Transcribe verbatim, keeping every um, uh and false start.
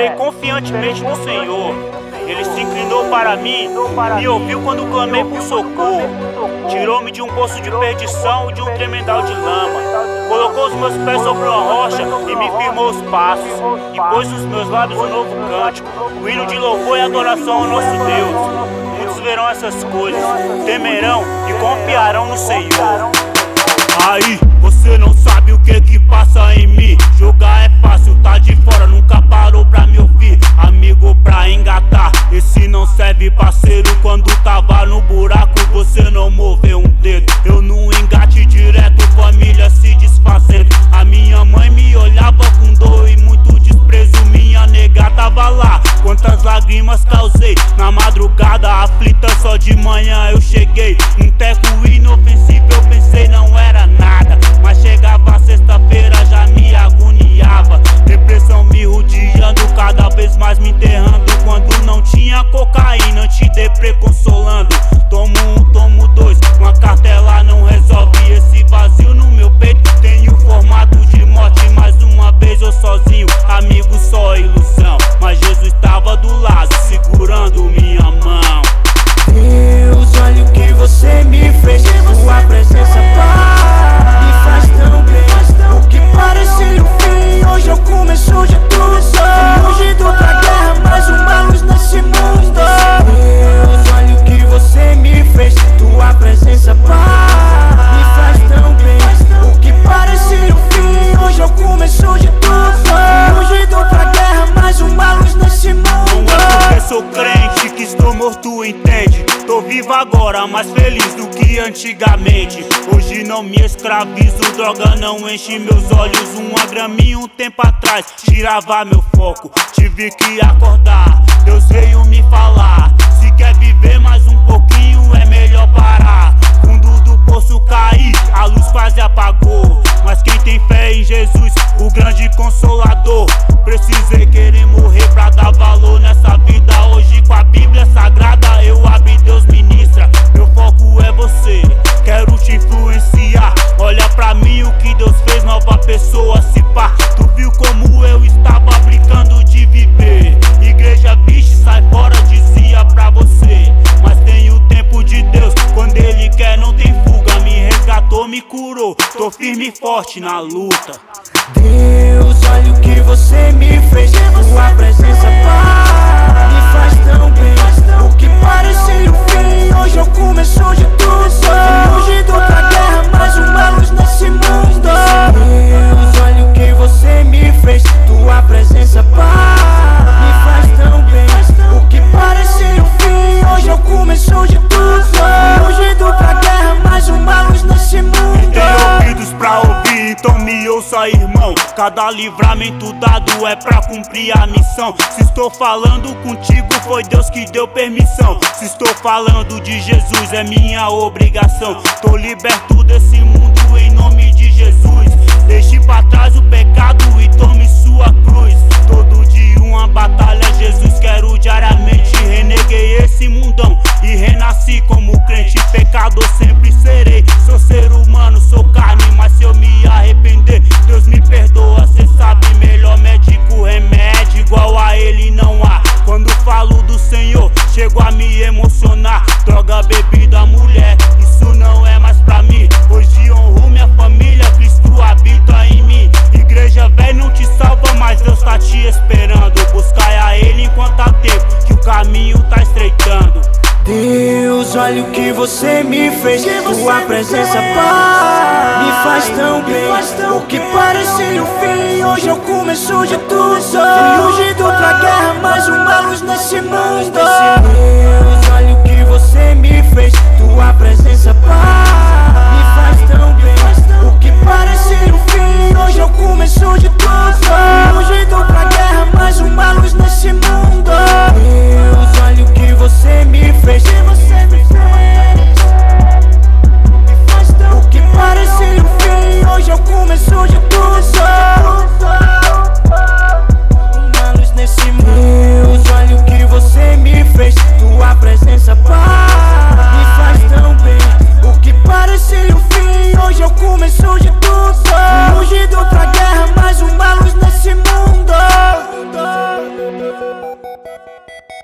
confiei confiantemente no Senhor. Ele se inclinou para mim, me ouviu quando clamei por socorro. Tirou-me de um poço de perdição e de um tremendal de lama. Colocou os meus pés sobre uma rocha e me firmou os passos. E pôs nos meus lábios um novo cântico, o hino de louvor e adoração ao nosso Deus. Muitos verão essas coisas, temerão e confiarão no Senhor. Aí, você não sabe o que que passa em mim. Jogar é fácil, tá de fora, nunca parou pra me ouvir. Amigo pra engatar, esse não serve parceiro. Quando tava no buraco, você não moveu um dedo. Eu no engate direto, família se desfazendo. A minha mãe me olhava com dor e muito desprezo. Minha nega tava lá, quantas lágrimas causei. Na madrugada aflita, só de manhã eu cheguei. Um teco inofensivo, eu pensei não era nada, mas chegava sexta-feira já me agoniava. Depressão me rodeando, cada vez mais me enterrando. Quando não tinha cocaína, antidepre consolando. Tomo um, tomo dois, uma cartela não resolve esse vazio no meu peito. Tenho formato de morte, mais uma vez eu sozinho. Amigo, só ilusão, mas Jesus tava do lado, segurando minha mão. Deus, olha o que você me fez. Tua presença pá, me faz tão bem. O que parecia o fim, hoje eu começo de tudo. Fugido pra guerra, mais uma luz nesse mundo. Deus, olha o que você me fez. Tua presença pá, me faz tão bem. O que parecia o fim, hoje eu começo de tudo. Fugido pra guerra, mais uma luz nesse mundo. Não é porque sou crente que estou morto, entende? Tô vivo agora, mais feliz do que antigamente. Hoje não me escravizo, droga não enche meus olhos. Uma graminha um tempo atrás tirava meu foco. Tive que acordar, Deus veio me falar. Se quer viver mais um pouquinho é melhor parar. Fundo do poço caí, a luz quase apagou. Mas quem tem fé em Jesus, o grande consolador. Precisei querer morrer pra dar valor nessa vida. Hoje com a Bíblia Sagrada eu abro e Deus ministra. Meu foco é você, quero te influenciar. Olha pra mim o que Deus fez, nova pessoa se pá. Tu viu como eu estava brincando de viver. Igreja, vixe, sai fora, dizia pra você. Mas tem o tempo de Deus, quando Ele quer não tem fuga. Me resgatou, me curou, tô firme e forte na luta. Deus, olha o que você me fez. Tua presença pá, me faz tão bem. O que parecia o fim, hoje eu começo de tudo. Fugido pra guerra, mais uma luz nesse mundo. Deus, olha o que você me fez. Tua presença pá, me faz tão bem. O que parecia o fim, hoje eu começo de tudo. Fugido pra guerra, mais uma luz nesse mundo. Tem ouvidos pra ouvir, então me ouça, irmão. Cada livramento dado é pra cumprir a missão. Se estou falando contigo, foi Deus que deu permissão. Se estou falando de Jesus, é minha obrigação. Tô liberto desse mundo em nome de Jesus. Deixe pra trás o pecado e tome sua cruz. Todo dia uma batalha, Jesus quero diariamente. Reneguei esse mundão e renasci como crente. Pecador sempre serei, sou ser humano, sou carne. Mas se eu me arrepender, Deus me perdoa, cê sabe. Melhor médico, remédio, igual a Ele não há. Quando falo do Senhor, chego a me emocionar. Droga, bebida, mulher, isso não é mais pra mim. Hoje honro minha família, Cristo habita em mim. Igreja, véi, não te salva, mas Deus tá te esperando. Buscai a Ele enquanto há tempo, que o caminho tá estreitando. Deus, olha o que você me fez. Tua presença pá, me faz tão bem. O que parecia o fim, hoje eu começo de tudo. Fugido pra guerra, mais uma luz nesse mundo. Deus, olha o que você me fez. Tua presença pá, me faz tão bem. O que parecia o fim, hoje eu começo de tudo. Fugido pra guerra, mais uma luz nesse mundo. Deus, olha o que você me fez. Você me fez. O que parecia o fim, hoje eu começo de tudo. Uma luz nesse mundo. Deus, olha o que você me fez. Tua Senhor.